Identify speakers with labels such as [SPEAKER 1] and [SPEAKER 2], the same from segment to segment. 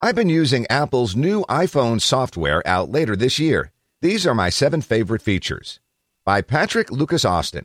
[SPEAKER 1] I've been using Apple's new iPhone software out later this year. These are my 7 favorite features. By Patrick Lucas Austin.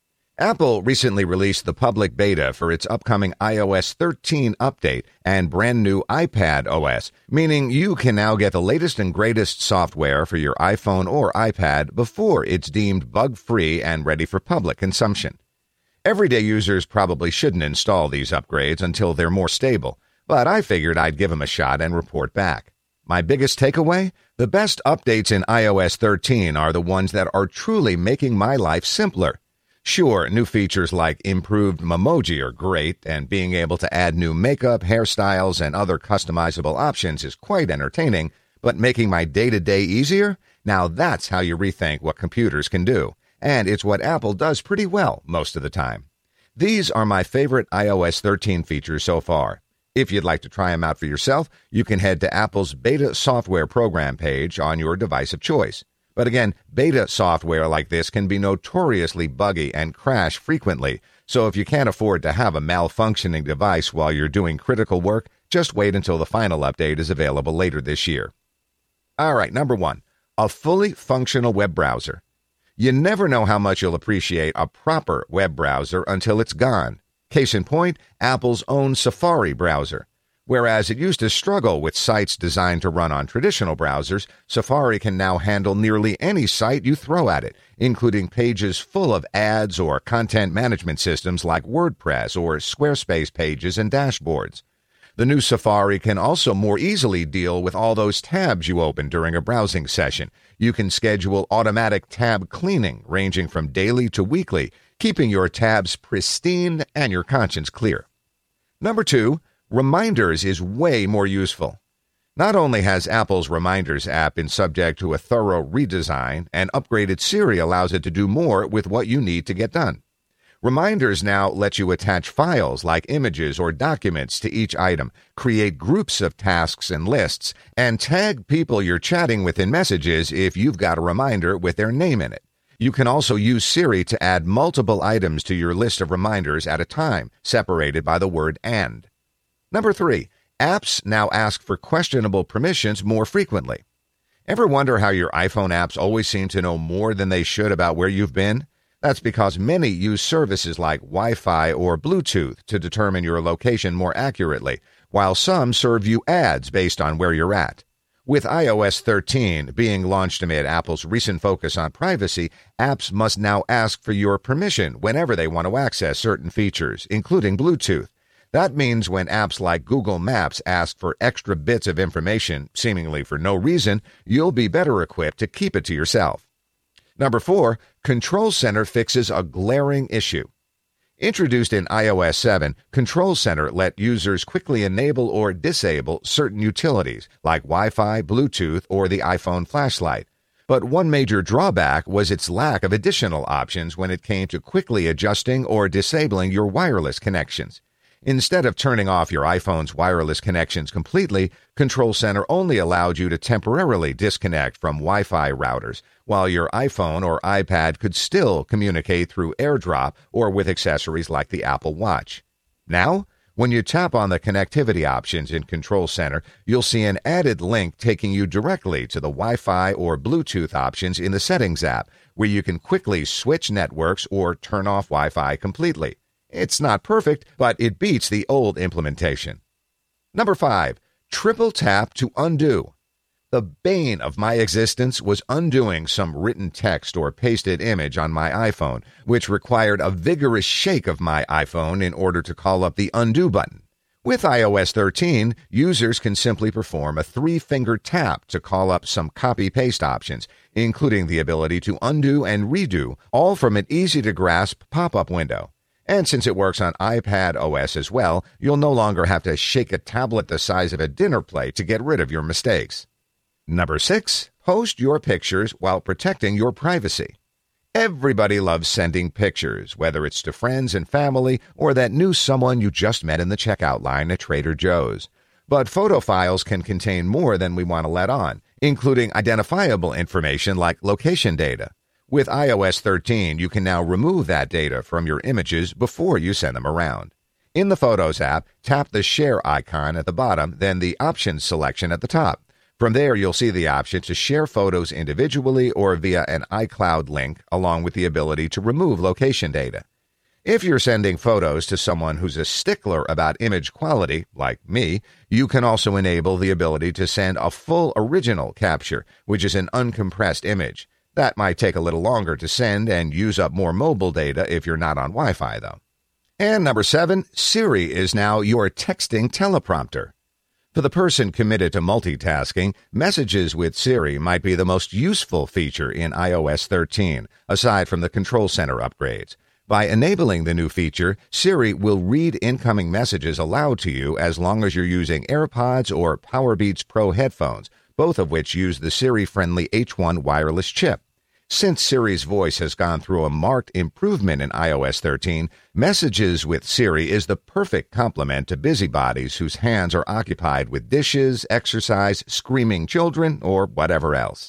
[SPEAKER 1] Apple recently released the public beta for its upcoming iOS 13 update and brand new iPad OS, meaning you can now get the latest and greatest software for your iPhone or iPad before it's deemed bug-free and ready for public consumption. Everyday users probably shouldn't install these upgrades until they're more stable, but I figured I'd give them a shot and report back. My biggest takeaway? The best updates in iOS 13 are the ones that are truly making my life simpler. Sure, new features like improved Memoji are great, and being able to add new makeup, hairstyles, and other customizable options is quite entertaining, but making my day-to-day easier? Now that's how you rethink what computers can do, and it's what Apple does pretty well most of the time. These are my favorite iOS 13 features so far. If you'd like to try them out for yourself, you can head to Apple's Beta Software Program page on your device of choice. But again, beta software like this can be notoriously buggy and crash frequently, so if you can't afford to have a malfunctioning device while you're doing critical work, just wait until the final update is available later this year. All right, number 1, a fully functional web browser. You never know how much you'll appreciate a proper web browser until it's gone. Case in point, Apple's own Safari browser. Whereas it used to struggle with sites designed to run on traditional browsers, Safari can now handle nearly any site you throw at it, including pages full of ads or content management systems like WordPress or Squarespace pages and dashboards. The new Safari can also more easily deal with all those tabs you open during a browsing session. You can schedule automatic tab cleaning, ranging from daily to weekly, keeping your tabs pristine and your conscience clear. Number 2, Reminders is way more useful. Not only has Apple's Reminders app been subject to a thorough redesign, and upgraded Siri allows it to do more with what you need to get done. Reminders now let you attach files like images or documents to each item, create groups of tasks and lists, and tag people you're chatting with in messages if you've got a reminder with their name in it. You can also use Siri to add multiple items to your list of reminders at a time, separated by the word "and." Number 3, apps now ask for questionable permissions more frequently. Ever wonder how your iPhone apps always seem to know more than they should about where you've been? That's because many use services like Wi-Fi or Bluetooth to determine your location more accurately, while some serve you ads based on where you're at. With iOS 13 being launched amid Apple's recent focus on privacy, apps must now ask for your permission whenever they want to access certain features, including Bluetooth. That means when apps like Google Maps ask for extra bits of information, seemingly for no reason, you'll be better equipped to keep it to yourself. Number 4, Control Center fixes a glaring issue. Introduced in iOS 7, Control Center let users quickly enable or disable certain utilities like Wi-Fi, Bluetooth, or the iPhone flashlight. But one major drawback was its lack of additional options when it came to quickly adjusting or disabling your wireless connections. Instead of turning off your iPhone's wireless connections completely, Control Center only allowed you to temporarily disconnect from Wi-Fi routers, while your iPhone or iPad could still communicate through AirDrop or with accessories like the Apple Watch. Now, when you tap on the connectivity options in Control Center, you'll see an added link taking you directly to the Wi-Fi or Bluetooth options in the Settings app, where you can quickly switch networks or turn off Wi-Fi completely. It's not perfect, but it beats the old implementation. Number 5, triple tap to undo. The bane of my existence was undoing some written text or pasted image on my iPhone, which required a vigorous shake of my iPhone in order to call up the undo button. With iOS 13, users can simply perform a 3-finger tap to call up some copy-paste options, including the ability to undo and redo, all from an easy-to-grasp pop-up window. And since it works on iPad OS as well, you'll no longer have to shake a tablet the size of a dinner plate to get rid of your mistakes. Number 6, post your pictures while protecting your privacy. Everybody loves sending pictures, whether it's to friends and family or that new someone you just met in the checkout line at Trader Joe's. But photo files can contain more than we want to let on, including identifiable information like location data. With iOS 13, you can now remove that data from your images before you send them around. In the Photos app, tap the Share icon at the bottom, then the Options selection at the top. From there, you'll see the option to share photos individually or via an iCloud link, along with the ability to remove location data. If you're sending photos to someone who's a stickler about image quality, like me, you can also enable the ability to send a full original capture, which is an uncompressed image. That might take a little longer to send and use up more mobile data if you're not on Wi-Fi, though. And number 7, Siri is now your texting teleprompter. For the person committed to multitasking, Messages with Siri might be the most useful feature in iOS 13, aside from the Control Center upgrades. By enabling the new feature, Siri will read incoming messages aloud to you as long as you're using AirPods or Powerbeats Pro headphones, both of which use the Siri-friendly H1 wireless chip. Since Siri's voice has gone through a marked improvement in iOS 13, Messages with Siri is the perfect complement to busybodies whose hands are occupied with dishes, exercise, screaming children, or whatever else.